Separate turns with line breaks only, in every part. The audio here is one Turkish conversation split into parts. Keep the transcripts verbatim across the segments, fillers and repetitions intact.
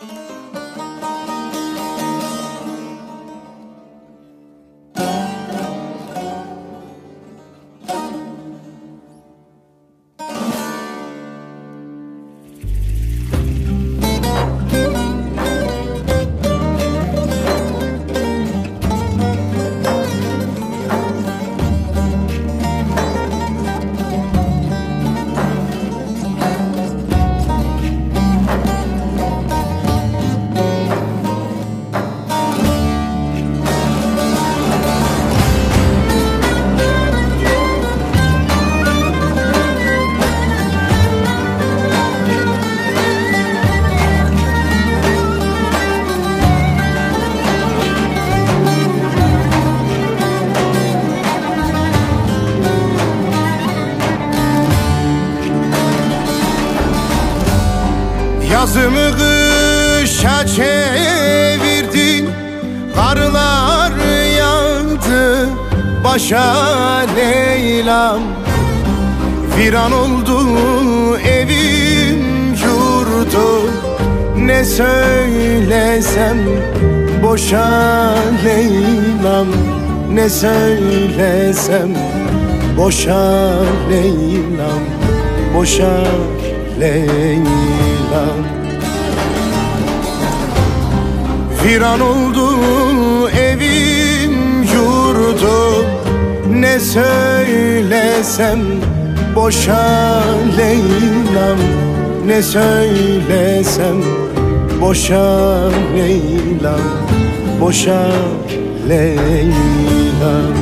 Yazımı kışa çevirdin, karlar yağdı başa Leyla'm. Viran oldu evim yurdum, ne söylesem boşa Leyla'm. Ne söylesem boşa Leyla'm, boşa Leyla'm. Viran oldu evim yurdum, ne söylesem boşa Leyla'm. Ne söylesem boşa Leyla'm, boşa Leyla'm.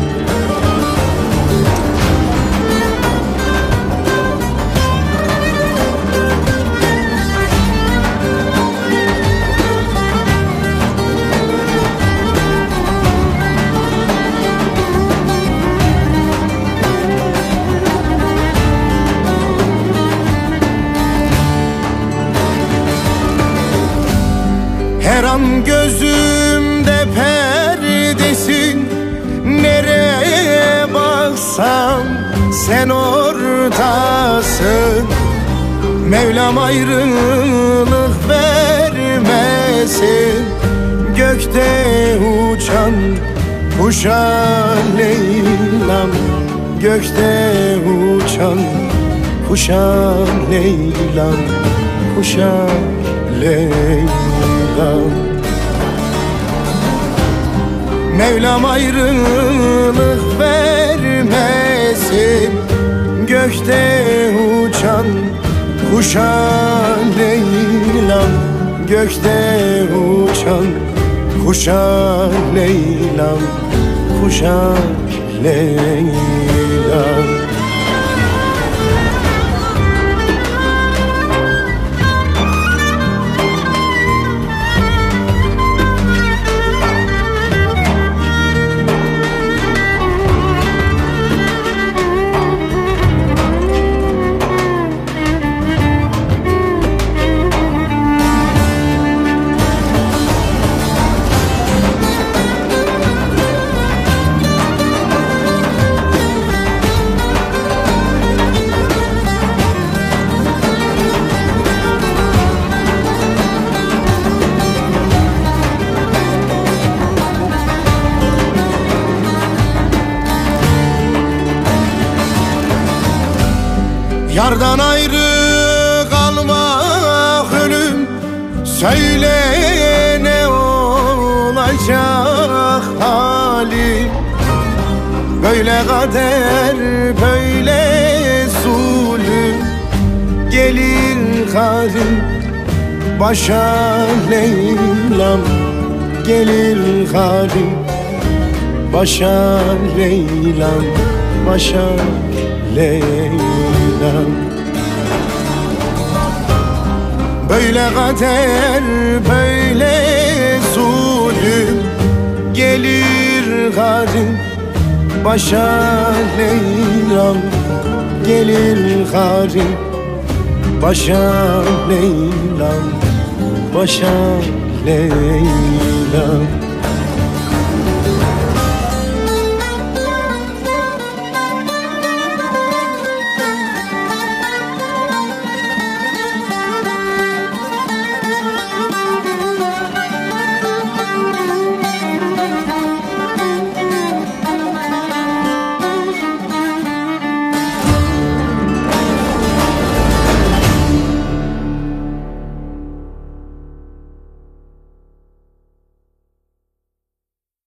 Her an gözümde perdesin, nereye baksam sen oradasın. Mevlam ayrılık vermesin, gökte uçan kuşa Leyla'm. Gökte uçan kuşa Leyla'm, kuşa Leyla'm. Mevlam ayrılık vermesin, gökte uçan kuşa Leyla'm. Gökte uçan kuşa Leyla'm, kuşa Leyla'm. Yardan ayrı kalmak ölüm, söyle ne olacak halim. Böyle kader böyle zulüm, gelir karim başa Leyla'm. Gelir karim başa Leyla'm, başa Leyla'm. Böyle kader böyle zulüm, gelir karim başa Leyla'm. Gelir karim başa Leyla'm, başa Leyla'm.